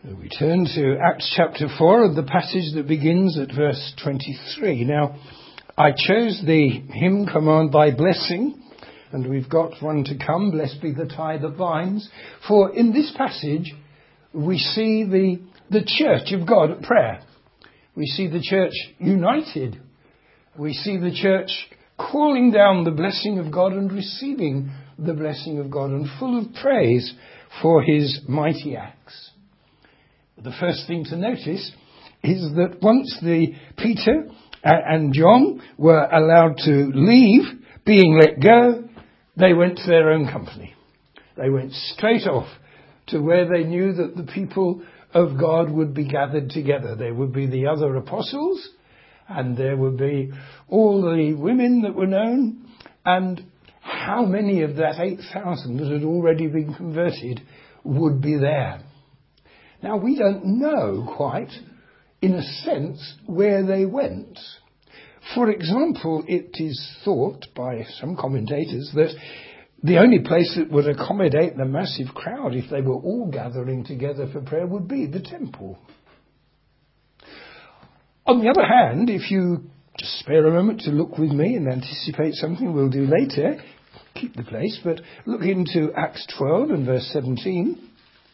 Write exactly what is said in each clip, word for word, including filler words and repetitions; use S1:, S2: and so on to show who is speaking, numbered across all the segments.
S1: We turn to Acts chapter four, and the passage that begins at verse twenty-three. Now, I chose the hymn Command Thy Blessing, and we've got one to come, Blessed be the tie that binds. For in this passage, we see the, the church of God at prayer. We see the church united. We see the church calling down the blessing of God and receiving the blessing of God, and full of praise for his mighty acts. The first thing to notice is that once the Peter and John were allowed to leave, being let go, they went to their own company. They went straight off to where they knew that the people of God would be gathered together. There would be the other apostles, and there would be all the women that were known, and how many of that eight thousand that had already been converted would be there. Now, we don't know quite, in a sense, where they went. For example, it is thought by some commentators that the only place that would accommodate the massive crowd, if they were all gathering together for prayer, would be the temple. On the other hand, if you just spare a moment to look with me and anticipate something we'll do later, keep the place, but look into Acts twelve and verse seventeen.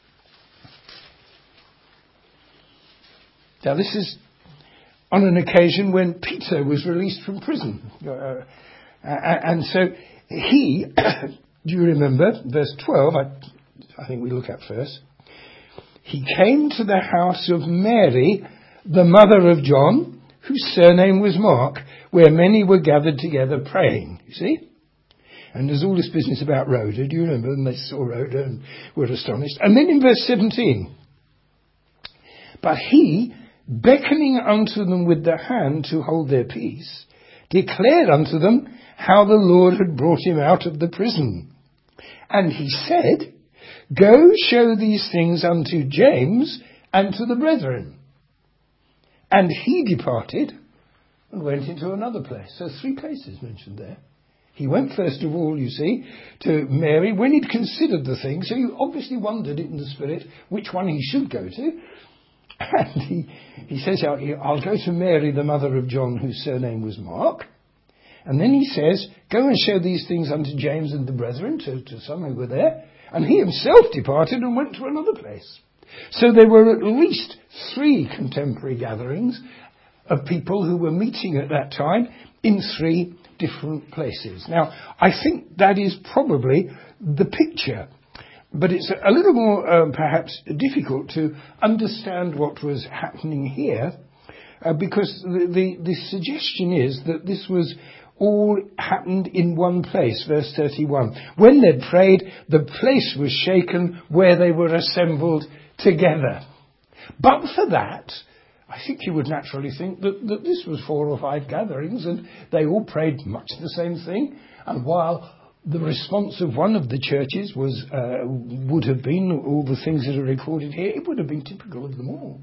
S1: Now, this is on an occasion when Peter was released from prison. Uh, and so he, do you remember, verse twelve, I, I think we look at first. He came to the house of Mary, the mother of John, whose surname was Mark, where many were gathered together praying. You see? And there's all this business about Rhoda. Do you remember? And they saw Rhoda and were astonished. And then in verse seventeen, but he, beckoning unto them with the hand to hold their peace, declared unto them how the Lord had brought him out of the prison. And he said, Go show these things unto James and to the brethren. And he departed and went into another place. So three places mentioned there. He went first of all, you see, to Mary when he'd considered the thing. So he obviously wondered in the spirit which one he should go to. And he, he says, I'll go to Mary, the mother of John, whose surname was Mark. And then he says, Go and show these things unto James and the brethren, to, to some who were there. And he himself departed and went to another place. So there were at least three contemporary gatherings of people who were meeting at that time in three different places. Now, I think that is probably the picture. But it's a little more um, perhaps difficult to understand what was happening here, uh, because the, the, the suggestion is that this was all happened in one place, verse thirty-one. When they'd prayed, the place was shaken where they were assembled together. But for that, I think you would naturally think that, that this was four or five gatherings and they all prayed much the same thing. And while the response of one of the churches was uh, would have been all the things that are recorded here, it would have been typical of them all.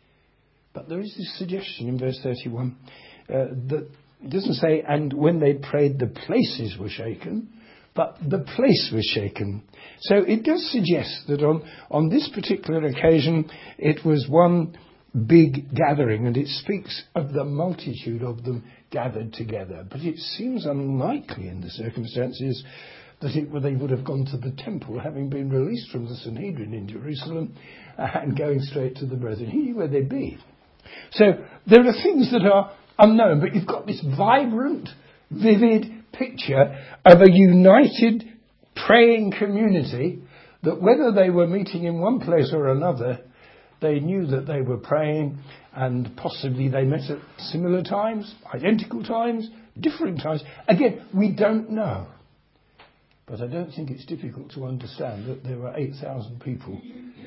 S1: But there is this suggestion in verse thirty-one uh, that it doesn't say, and when they prayed the places were shaken, but the place was shaken. So it does suggest that on, on this particular occasion it was one big gathering, and it speaks of the multitude of them gathered together. But it seems unlikely in the circumstances that it, well, they would have gone to the temple, having been released from the Sanhedrin in Jerusalem, uh, and going straight to the brethren. He knew where they'd be. So there are things that are unknown, but you've got this vibrant, vivid picture of a united praying community that whether they were meeting in one place or another, they knew that they were praying, and possibly they met at similar times, identical times, different times. Again, we don't know. But I don't think it's difficult to understand that there were eight thousand people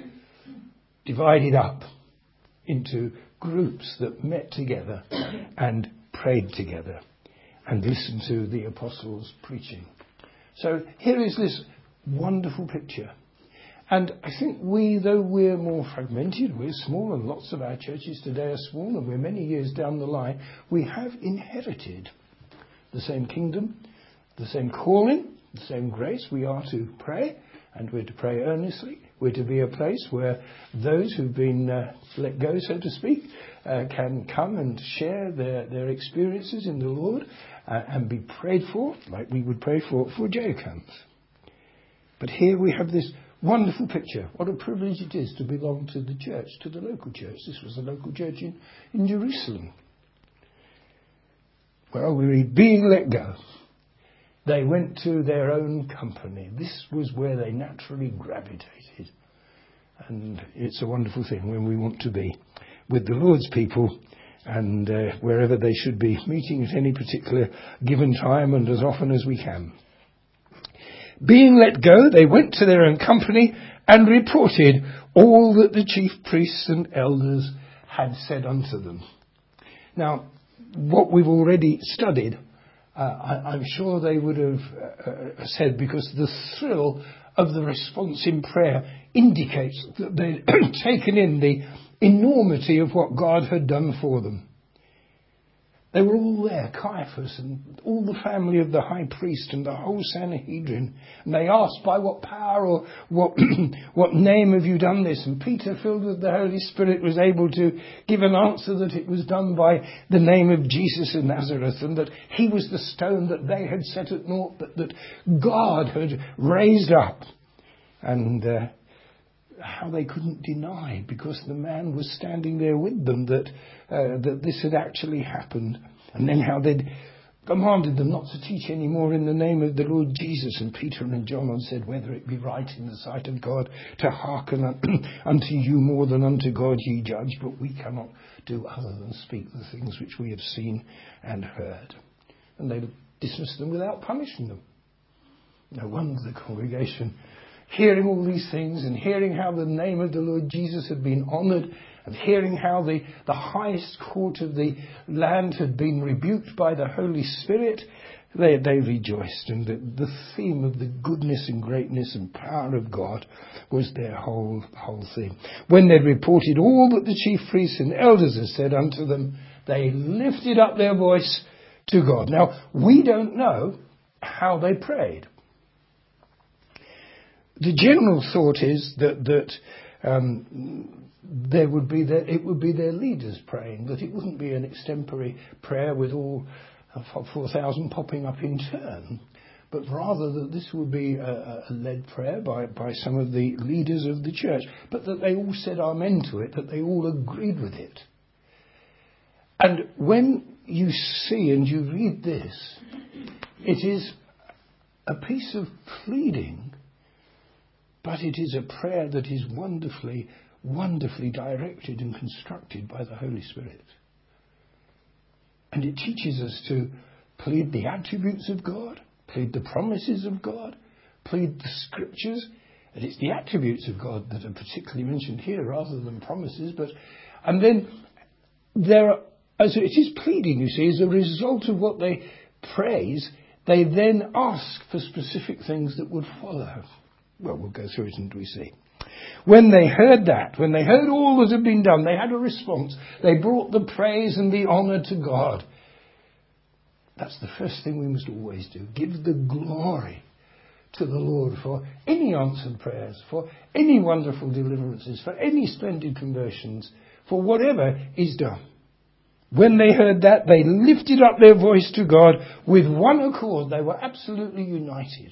S1: divided up into groups that met together and prayed together and listened to the apostles preaching. So here is this wonderful picture. And I think we, though we're more fragmented, we're small, and lots of our churches today are small, and we're many years down the line, we have inherited the same kingdom, the same calling, the same grace. We are to pray, and we're to pray earnestly. We're to be a place where those who've been uh, let go, so to speak, uh, can come and share their, their experiences in the Lord uh, and be prayed for, like we would pray for, for jail camps. But here we have this wonderful picture. What a privilege it is to belong to the church, to the local church. This was a local church in, in Jerusalem. Well, we read, being let go, they went to their own company. This was where they naturally gravitated. And it's a wonderful thing when we want to be with the Lord's people and uh, wherever they should be meeting at any particular given time and as often as we can. Being let go, they went to their own company and reported all that the chief priests and elders had said unto them. Now, what we've already studied, uh, I, I'm sure they would have uh, said, because the thrill of the response in prayer indicates that they'd taken in the enormity of what God had done for them. They were all there, Caiaphas and all the family of the high priest and the whole Sanhedrin. And they asked, by what power or what what name have you done this? And Peter, filled with the Holy Spirit, was able to give an answer that it was done by the name of Jesus of Nazareth, and that he was the stone that they had set at naught, but that God had raised up. And uh, how they couldn't deny, because the man was standing there with them, that uh, that this had actually happened. And then how they'd commanded them not to teach any more in the name of the Lord Jesus. And Peter and John had said, whether it be right in the sight of God to hearken unto you more than unto God ye judge, but we cannot do other than speak the things which we have seen and heard. And they dismissed them without punishing them. No wonder the congregation, hearing all these things and hearing how the name of the Lord Jesus had been honoured, and hearing how the, the highest court of the land had been rebuked by the Holy Spirit, they, they rejoiced. And the, the theme of the goodness and greatness and power of God was their whole, whole thing. When they'd reported all that the chief priests and elders had said unto them, they lifted up their voice to God. Now, we don't know how they prayed. The general thought is that that um, there would be their, it would be their leaders praying, that it wouldn't be an extempore prayer with all four thousand popping up in turn, but rather that this would be a, a led prayer by, by some of the leaders of the church, but that they all said amen to it, that they all agreed with it. And when you see and you read this, it is a piece of pleading, but it is a prayer that is wonderfully, wonderfully directed and constructed by the Holy Spirit. And it teaches us to plead the attributes of God, plead the promises of God, plead the scriptures. And it's the attributes of God that are particularly mentioned here rather than promises. But and then there are, as it is pleading, you see, as a result of what they praise, they then ask for specific things that would follow. Well, we'll go through it and we see. When they heard that, when they heard all that had been done, they had a response. They brought the praise and the honour to God. That's the first thing we must always do. Give the glory to the Lord for any answered prayers, for any wonderful deliverances, for any splendid conversions, for whatever is done. When they heard that, they lifted up their voice to God with one accord. They were absolutely united.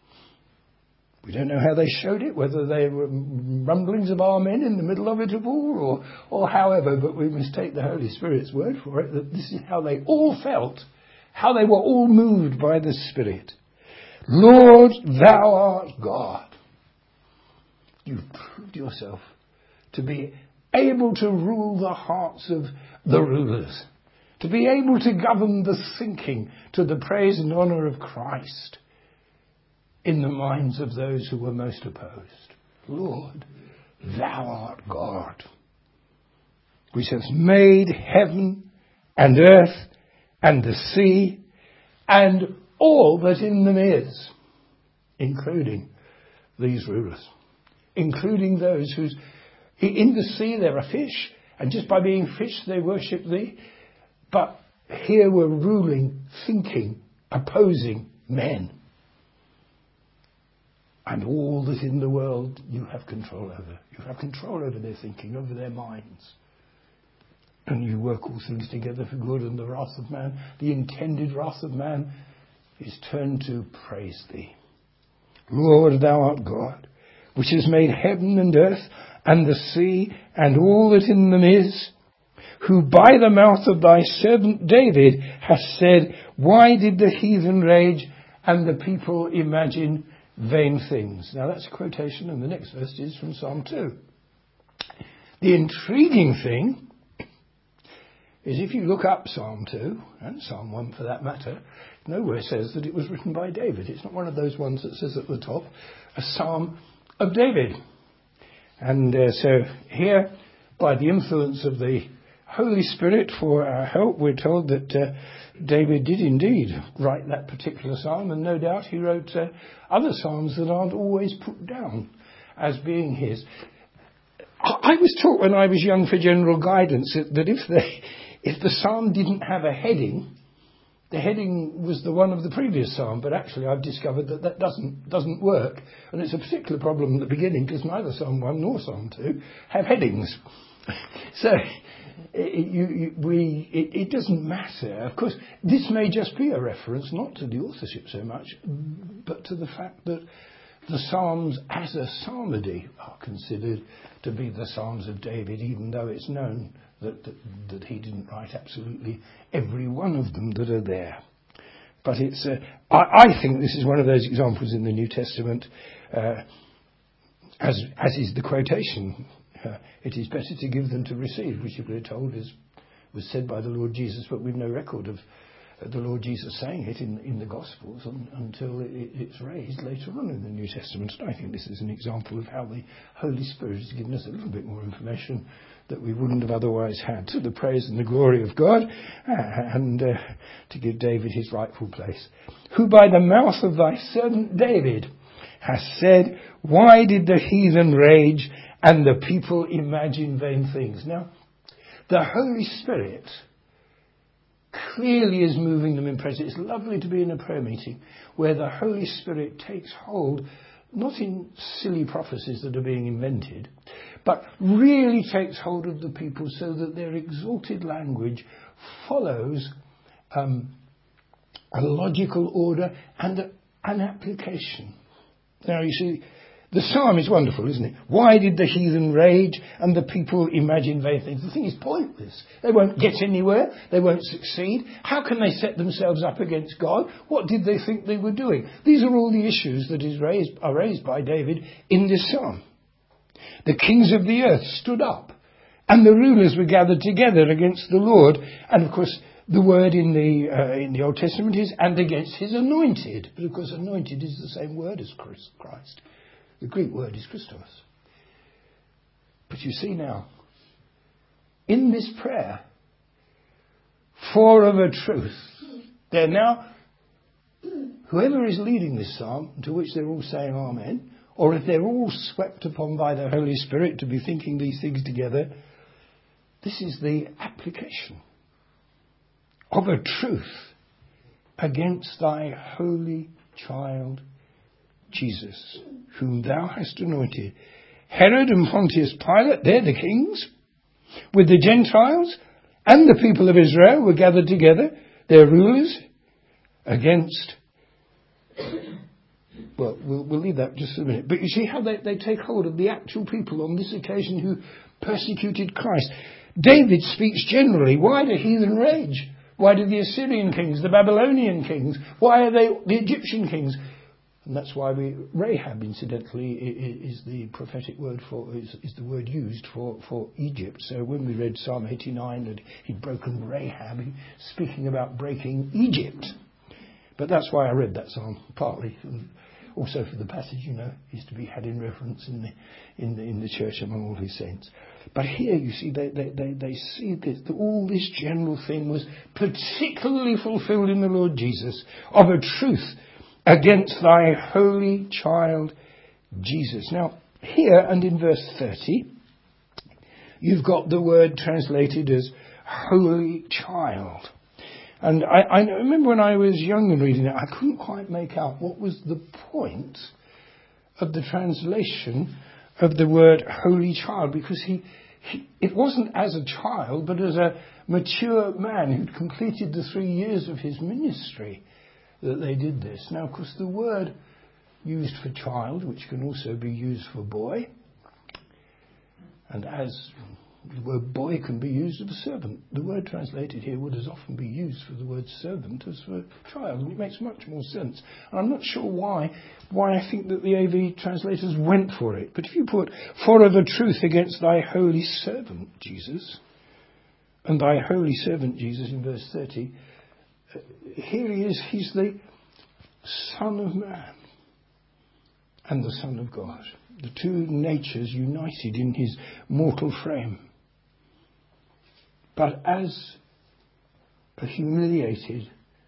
S1: We don't know how they showed it, whether they were rumblings of amen in the middle of it all, or, or however, but we must take the Holy Spirit's word for it, that this is how they all felt, how they were all moved by the Spirit. Lord, thou art God. You've proved yourself to be able to rule the hearts of the rulers, to be able to govern the thinking to the praise and honour of Christ in the minds of those who were most opposed. Lord, thou art God, which hast made heaven and earth and the sea and all that in them is, including these rulers, including those whose in the sea there are fish, and just by being fish they worship thee. But here were ruling, thinking, opposing men. and all that in the world you have control over. You have control over their thinking, over their minds. And you work all things together for good, and the wrath of man, the intended wrath of man, is turned to praise thee. Lord, thou art God, which has made heaven and earth and the sea and all that in them is, who by the mouth of thy servant David hast said, why did the heathen rage and the people imagine vain things? Now that's a quotation, and the next verse is from Psalm two. The intriguing thing is if you look up Psalm two, and Psalm one for that matter, nowhere says that it was written by David. It's not one of those ones that says at the top, a Psalm of David. And uh, so here, by the influence of the Holy Spirit for our help, we're told that uh, David did indeed write that particular psalm, and no doubt he wrote uh, other psalms that aren't always put down as being his. I was taught when I was young for general guidance that if the, if the psalm didn't have a heading, the heading was the one of the previous psalm, but actually I've discovered that that doesn't doesn't work, and it's a particular problem at the beginning because neither Psalm one nor Psalm two have headings. So it, you, you, we, it, it doesn't matter. Of course, this may just be a reference not to the authorship so much, but to the fact that the Psalms as a psalmody are considered to be the Psalms of David, even though it's known that, that, that he didn't write absolutely every one of them that are there. But it's, uh, I, I think this is one of those examples in the New Testament, uh, as, as is the quotation. Uh, it is better to give than to receive, which we're told is, was said by the Lord Jesus, but we've no record of uh, the Lord Jesus saying it in, in the Gospels un, until it, it's raised later on in the New Testament. And I think this is an example of how the Holy Spirit has given us a little bit more information that we wouldn't have otherwise had, to the praise and the glory of God, uh, and uh, to give David his rightful place. Who by the mouth of thy servant David has said, why did the heathen rage and the people imagine vain things? Now, the Holy Spirit clearly is moving them in prayer. It's lovely to be in a prayer meeting where the Holy Spirit takes hold, not in silly prophecies that are being invented, but really takes hold of the people so that their exalted language follows um, a logical order and a, an application. Now, you see, the psalm is wonderful, isn't it? Why did the heathen rage and the people imagine vain things? The thing is pointless. They won't get anywhere. They won't succeed. How can they set themselves up against God? What did they think they were doing? These are all the issues that is raised, are raised by David in this psalm. The kings of the earth stood up, and the rulers were gathered together against the Lord. And of course, the word in the uh, in the Old Testament is, and against his anointed. But of course, anointed is the same word as Christ. The Greek word is Christos. But you see now, in this prayer, for of a truth, they're now, whoever is leading this psalm, to which they're all saying amen, or if they're all swept upon by the Holy Spirit to be thinking these things together, this is the application of a truth against thy holy child Jesus, whom thou hast anointed. Herod and Pontius Pilate, they're the kings, with the Gentiles and the people of Israel were gathered together, their rulers, against... Well, we'll, we'll leave that just a minute. But you see how they, they take hold of the actual people on this occasion who persecuted Christ. David speaks generally. Why do heathen rage? Why do the Assyrian kings, the Babylonian kings, why are they the Egyptian kings? And that's why we, Rahab, incidentally, is the prophetic word for, is, is the word used for, for Egypt. So when we read Psalm eighty-nine that he'd broken Rahab, he's speaking about breaking Egypt. But that's why I read that psalm, partly. Also for the passage, you know, is to be had in reference in the, in the, in the church among all his saints. But here, you see, they, they, they, they see this, that all this general thing was particularly fulfilled in the Lord Jesus, of a truth against thy holy child Jesus. Now, here and in verse thirty, you've got the word translated as holy child. And I, I remember when I was young and reading it, I couldn't quite make out what was the point of the translation of the word holy child, because he, he it wasn't as a child, but as a mature man who'd completed the three years of his ministry that they did this. Now, of course, the word used for child, which can also be used for boy, and as the word boy can be used of a servant, the word translated here would as often be used for the word servant as for child, and it makes much more sense. And I'm not sure why why I think that the A V translators went for it. But if you put, for of a truth against thy holy servant, Jesus, and thy holy servant, Jesus, in verse thirty, uh, here he is, he's the Son of Man and the Son of God. The two natures united in his mortal frame. But as a humiliated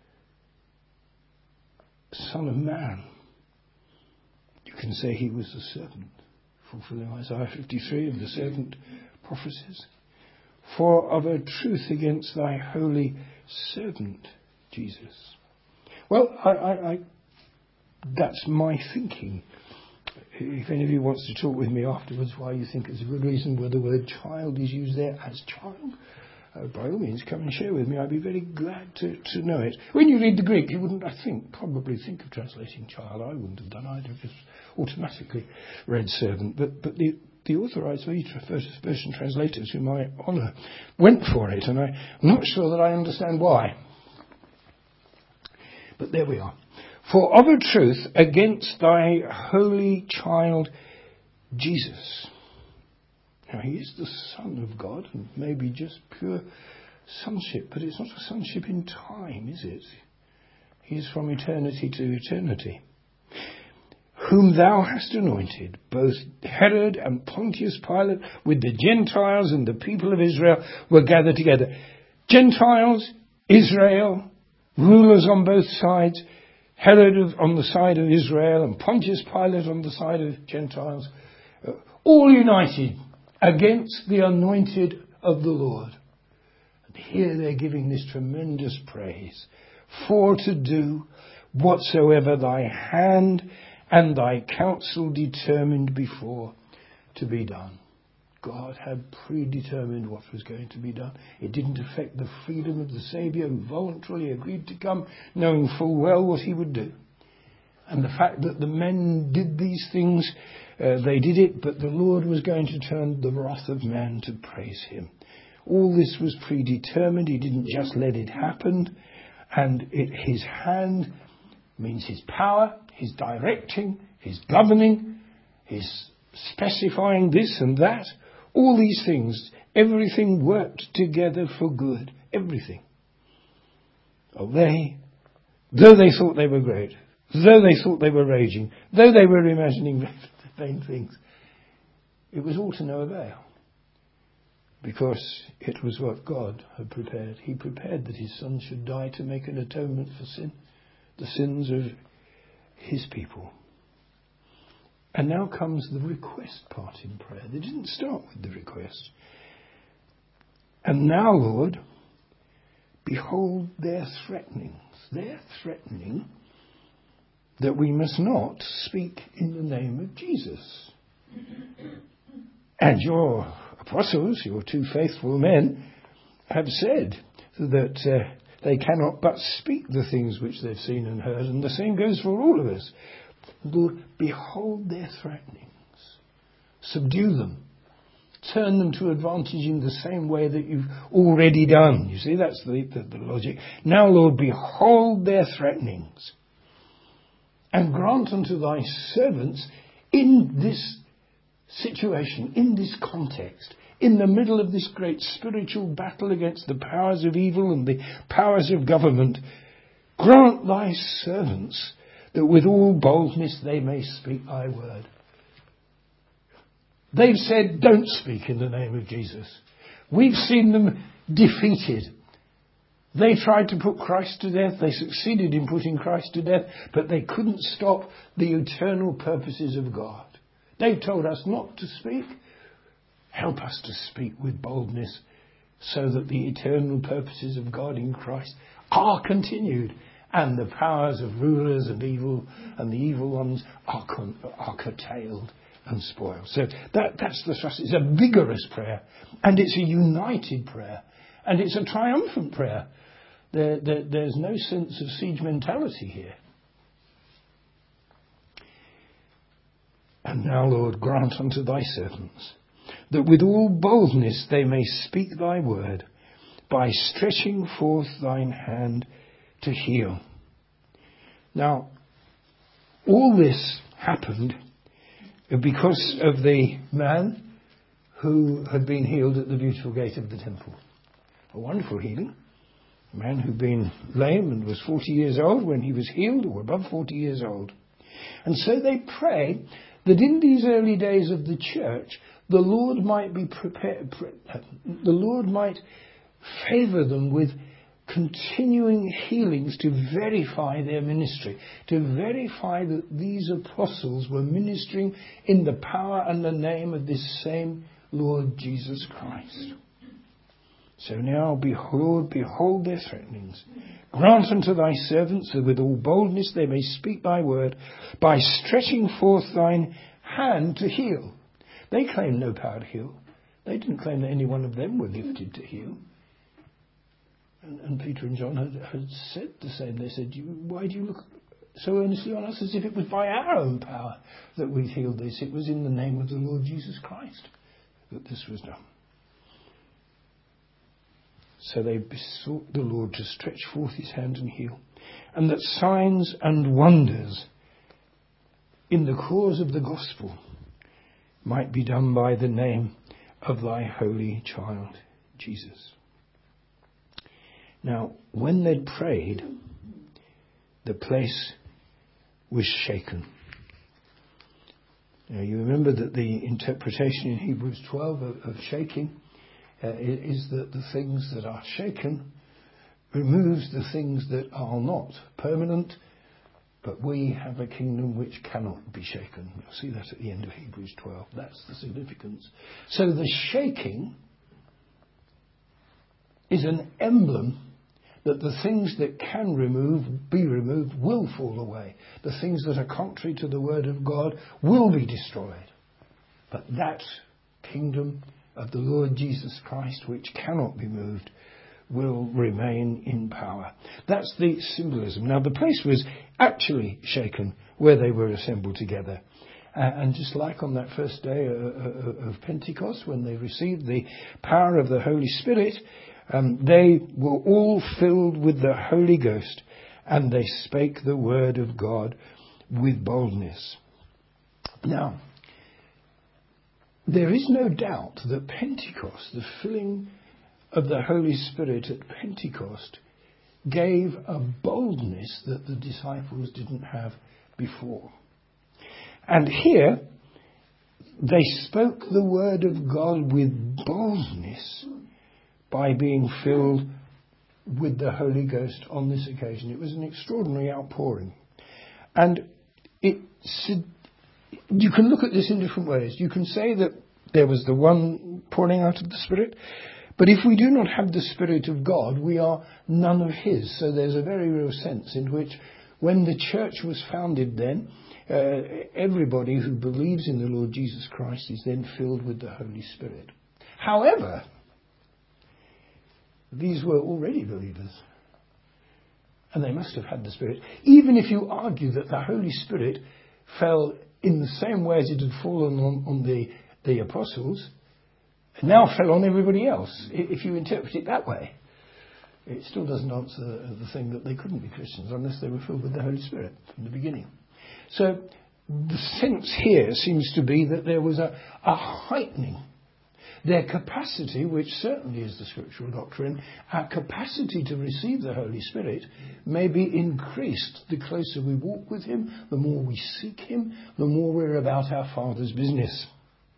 S1: Son of Man, you can say he was the servant, fulfilling Isaiah fifty-three of the servant prophecies. For of a truth against thy holy servant, Jesus. Well, I, I, I, that's my thinking. If any of you wants to talk with me afterwards why you think it's a good reason why the word child is used there as child, uh, by all means come and share with me. I'd be very glad to, to know it. When you read the Greek, you wouldn't, I think, probably think of translating child. I wouldn't have done either, just automatically read servant. But but the, the authorised version translators, whom I honour, went for it, and I'm not sure that I understand why. But there we are. For of a truth, against thy holy child, Jesus. Now, he is the Son of God, and maybe just pure sonship, but it's not a sonship in time, is it? He is from eternity to eternity. Whom thou hast anointed, both Herod and Pontius Pilate, with the Gentiles and the people of Israel, were gathered together. Gentiles, Israel, rulers on both sides, Herod on the side of Israel and Pontius Pilate on the side of Gentiles, uh, all united against the anointed of the Lord. And here they're giving this tremendous praise. For to do whatsoever thy hand and thy counsel determined before to be done. God had predetermined what was going to be done. It didn't affect the freedom of the Saviour, who voluntarily agreed to come, knowing full well what he would do. And the fact that the men did these things, uh, they did it, but the Lord was going to turn the wrath of man to praise him. All this was predetermined. He didn't just let it happen. And it, his hand means his power, his directing, his governing, his specifying this and that. All these things, everything worked together for good. Everything. Oh, they, though they thought they were great, though they thought they were raging, though they were imagining vain things, it was all to no avail. Because it was what God had prepared. He prepared that his Son should die to make an atonement for sin, the sins of his people. And now comes the request part in prayer. They didn't start with the request. And now, Lord, behold their threatenings. They're threatening that we must not speak in the name of Jesus. And your apostles, your two faithful men, have said that uh, they cannot but speak the things which they've seen and heard. And the same goes for all of us. Lord, behold their threatenings. Subdue them. Turn them to advantage in the same way that you've already done. You see, that's the, the, the logic. Now, Lord, behold their threatenings. And grant unto thy servants in this situation, in this context, in the middle of this great spiritual battle against the powers of evil and the powers of government, grant thy servants that with all boldness they may speak thy word. They've said, don't speak in the name of Jesus. We've seen them defeated. They tried to put Christ to death. They succeeded in putting Christ to death, but they couldn't stop the eternal purposes of God. They've told us not to speak. Help us to speak with boldness so that the eternal purposes of God in Christ are continued and the powers of rulers and evil and the evil ones are, con- are curtailed and spoiled. So that, that's the thrust. It's a vigorous prayer, and it's a united prayer, and it's a triumphant prayer. There, there, there's no sense of siege mentality here. And now, Lord, grant unto thy servants that with all boldness they may speak thy word by stretching forth thine hand to heal. Now, all this happened because of the man who had been healed at the beautiful gate of the temple. A wonderful healing. A man who'd been lame and was forty years old when he was healed, or above forty years old. And so they pray that in these early days of the church, the Lord might be prepared, the Lord might favour them with continuing healings to verify their ministry, to verify that these apostles were ministering in the power and the name of this same Lord Jesus Christ. So now, behold, behold their threatenings. Grant unto thy servants that with all boldness they may speak thy word by stretching forth thine hand to heal. They claimed no power to heal. They didn't claim that any one of them were gifted to heal. And, and Peter and John had, had said the same. They said, why do you look so earnestly on us as if it was by our own power that we healed this? It was in the name of the Lord Jesus Christ that this was done. So they besought the Lord to stretch forth his hand and heal, and that signs and wonders in the cause of the gospel might be done by the name of thy holy child, Jesus. Now, when they'd prayed, the place was shaken. Now, you remember that the interpretation in Hebrews twelve of, of shaking uh, is that the things that are shaken removes the things that are not permanent, but we have a kingdom which cannot be shaken. You'll see that at the end of Hebrews twelve. That's the significance. So the shaking is an emblem that the things that can remove, be removed, will fall away. The things that are contrary to the word of God will be destroyed. But that kingdom of the Lord Jesus Christ, which cannot be moved, will remain in power. That's the symbolism. Now, the place was actually shaken where they were assembled together. Uh, and just like on that first day uh, uh, of Pentecost, when they received the power of the Holy Spirit, um, they were all filled with the Holy Ghost, and they spake the word of God with boldness. Now, there is no doubt that Pentecost, the filling of the Holy Spirit at Pentecost, gave a boldness that the disciples didn't have before. And here, they spoke the word of God with boldness by being filled with the Holy Ghost on this occasion. It was an extraordinary outpouring. And it, you can look at this in different ways. You can say that there was the one pouring out of the Spirit, but if we do not have the Spirit of God, we are none of His. So there's a very real sense in which when the church was founded then, uh, everybody who believes in the Lord Jesus Christ is then filled with the Holy Spirit. However, these were already believers, and they must have had the Spirit. Even if you argue that the Holy Spirit fell in the same way as it had fallen on, on the, the apostles, and now fell on everybody else. If you interpret it that way, it still doesn't answer the thing that they couldn't be Christians unless they were filled with the Holy Spirit from the beginning. So the sense here seems to be that there was a, a heightening. Their capacity, which certainly is the scriptural doctrine, our capacity to receive the Holy Spirit may be increased the closer we walk with Him, the more we seek Him, the more we're about our Father's business.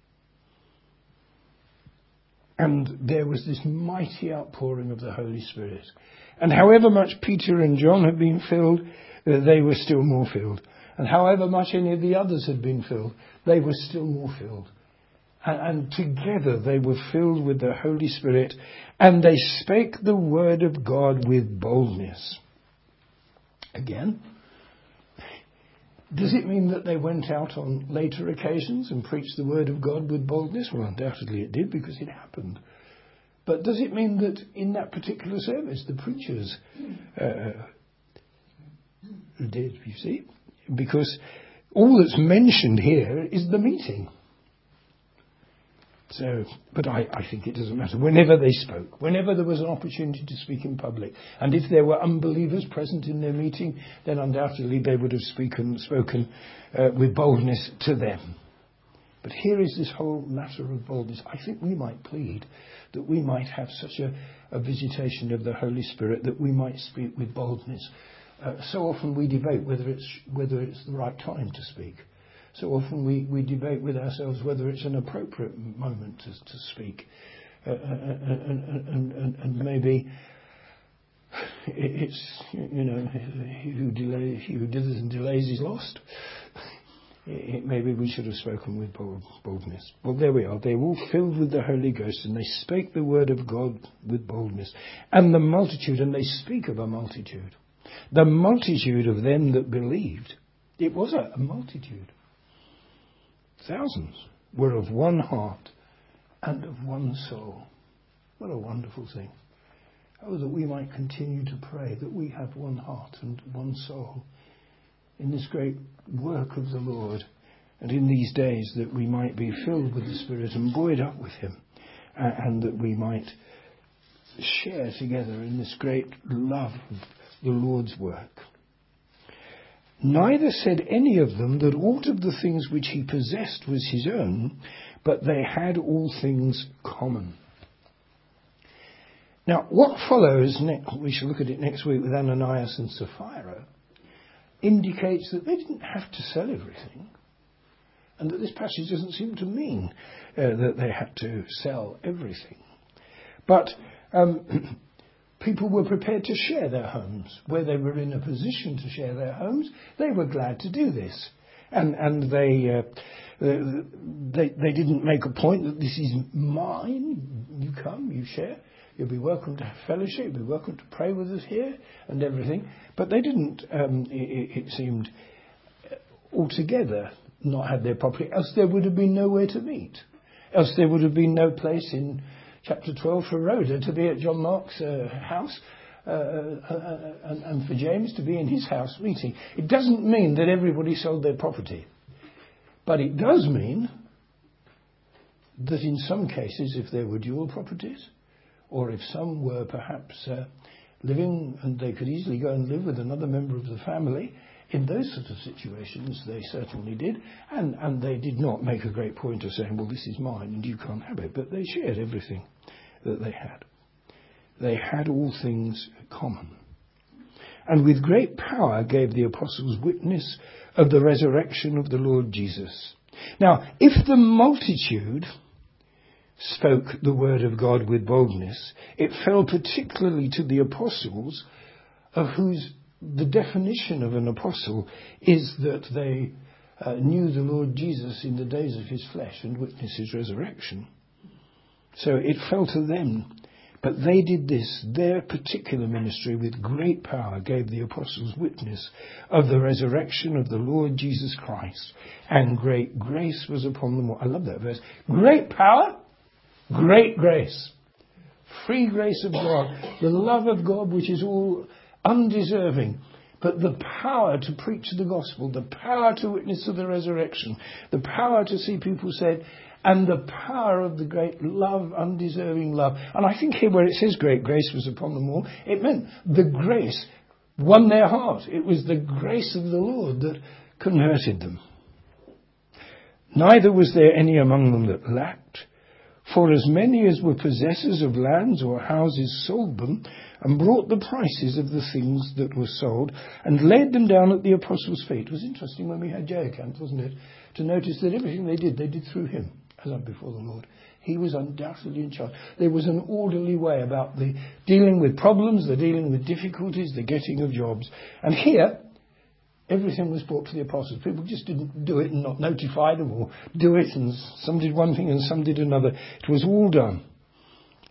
S1: And there was this mighty outpouring of the Holy Spirit. And however much Peter and John had been filled, uh, they were still more filled. And however much any of the others had been filled, they were still more filled. And, and together they were filled with the Holy Spirit, and they spake the word of God with boldness. again. Does it mean that they went out on later occasions and preached the word of God with boldness? Well, undoubtedly it did, because it happened. But does it mean that in that particular service the preachers uh, did, you see? Because all that's mentioned here is the meeting. So, but I, I think it doesn't matter. Whenever they spoke, whenever there was an opportunity to speak in public, and if there were unbelievers present in their meeting, then undoubtedly they would have spoken, spoken uh, with boldness to them. But here is this whole matter of boldness. I think we might plead that we might have such a, a visitation of the Holy Spirit that we might speak with boldness. Uh, so often we debate whether it's whether it's the right time to speak. So often we, we debate with ourselves whether it's an appropriate moment to, to speak. Uh, and, and, and, and maybe it's, you know, he who, delay, he who dithers and delays is lost. It, maybe we should have spoken with bold, boldness. Well, there we are. They were all filled with the Holy Ghost, and they spake the word of God with boldness. And the multitude, and they speak of a multitude. The multitude of them that believed. It was a, a multitude. Thousands were of one heart and of one soul. What a wonderful thing. Oh, that we might continue to pray that we have one heart and one soul in this great work of the Lord, and in these days that we might be filled with the Spirit and buoyed up with Him, uh, and that we might share together in this great love of the Lord's work. Neither said any of them that aught of the things which he possessed was his own, but they had all things common. Now, what follows, next, we shall look at it next week with Ananias and Sapphira, indicates that they didn't have to sell everything, and that this passage doesn't seem to mean uh, that they had to sell everything. But um, people were prepared to share their homes. Where they were in a position to share their homes, they were glad to do this. And and they uh, they they didn't make a point that this is mine. You come, you share. You'll be welcome to have fellowship. You'll be welcome to pray with us here and everything. But they didn't, um, it, it seemed, altogether not have their property. Else there would have been nowhere to meet. Else there would have been no place in chapter twelve for Rhoda to be at John Mark's uh, house, uh, uh, and, and for James to be in his house meeting. It doesn't mean that everybody sold their property. But it does mean that in some cases, if there were dual properties, or if some were perhaps uh, living and they could easily go and live with another member of the family, in those sort of situations they certainly did. And, and they did not make a great point of saying, well, this is mine and you can't have it. But they shared everything that they had. They had all things common. And with great power gave the apostles witness of the resurrection of the Lord Jesus. Now, if the multitude spoke the word of God with boldness, it fell particularly to the apostles, of whose the definition of an apostle is that they uh, knew the Lord Jesus in the days of his flesh and witnessed his resurrection. So it fell to them. But they did this, their particular ministry, with great power gave the apostles witness of the resurrection of the Lord Jesus Christ, and great grace was upon them all. I love that verse. Great power, great grace. Free grace of God. The love of God, which is all undeserving. But the power to preach the gospel, the power to witness to the resurrection, the power to see people saved, and the power of the great love, undeserving love. And I think here where it says great grace was upon them all, it meant the grace won their heart. It was the grace of the Lord that converted them. Neither was there any among them that lacked. For as many as were possessors of lands or houses sold them, and brought the prices of the things that were sold, and laid them down at the apostles' feet. It was interesting when we had Joachim, wasn't it, to notice that everything they did, they did through him, as I'm before the Lord. He was undoubtedly in charge. There was an orderly way about the dealing with problems, the dealing with difficulties, the getting of jobs. And here, everything was brought to the apostles. People just didn't do it and not notify them, or do it, and some did one thing and some did another. It was all done.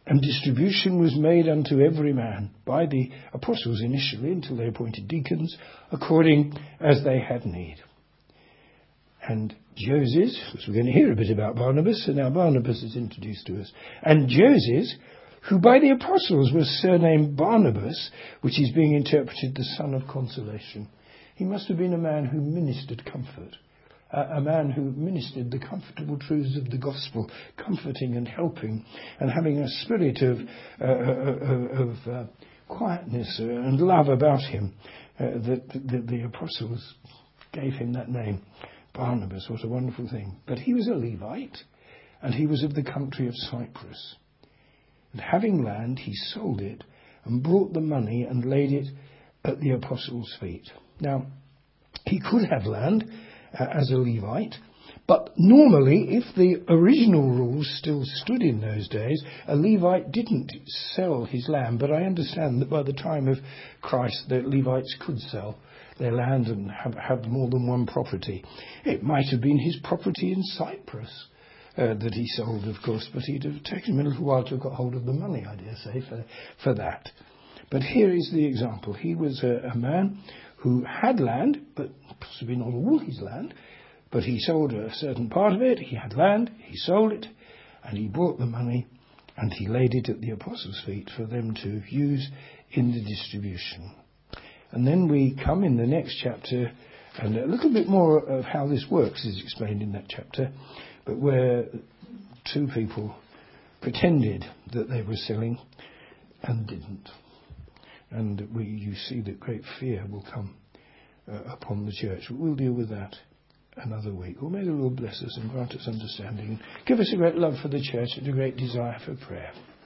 S1: And distribution was made unto every man by the apostles initially, until they appointed deacons, according as they had need. And Joses, as we're going to hear a bit about Barnabas, so now Barnabas is introduced to us. And Joses, who by the apostles was surnamed Barnabas, which is being interpreted the son of consolation. He must have been a man who ministered comfort. A man who ministered the comfortable truths of the gospel, comforting and helping, and having a spirit of, uh, of uh, quietness and love about him. Uh, that the, the apostles gave him that name, Barnabas. What a wonderful thing. But he was a Levite, and he was of the country of Cyprus. And having land, he sold it, and brought the money, and laid it at the apostles' feet. Now, he could have land, Uh, as a Levite, but normally, if the original rules still stood in those days, a Levite didn't sell his land. But I understand that by the time of Christ, the Levites could sell their land and have, have more than one property. It might have been his property in Cyprus uh, that he sold, of course, but he'd have taken him a little while to get hold of the money, I dare say, for, for that. But here is the example. He was a, a man who had land, but possibly not all his land, but he sold a certain part of it. He had land, he sold it, and he brought the money, and he laid it at the apostles' feet for them to use in the distribution. And then we come in the next chapter, and a little bit more of how this works is explained in that chapter, but where two people pretended that they were selling and didn't. And we, you see that great fear will come uh, upon the church. We'll deal with that another week. Or may the Lord bless us and grant us understanding. Give us a great love for the church and a great desire for prayer.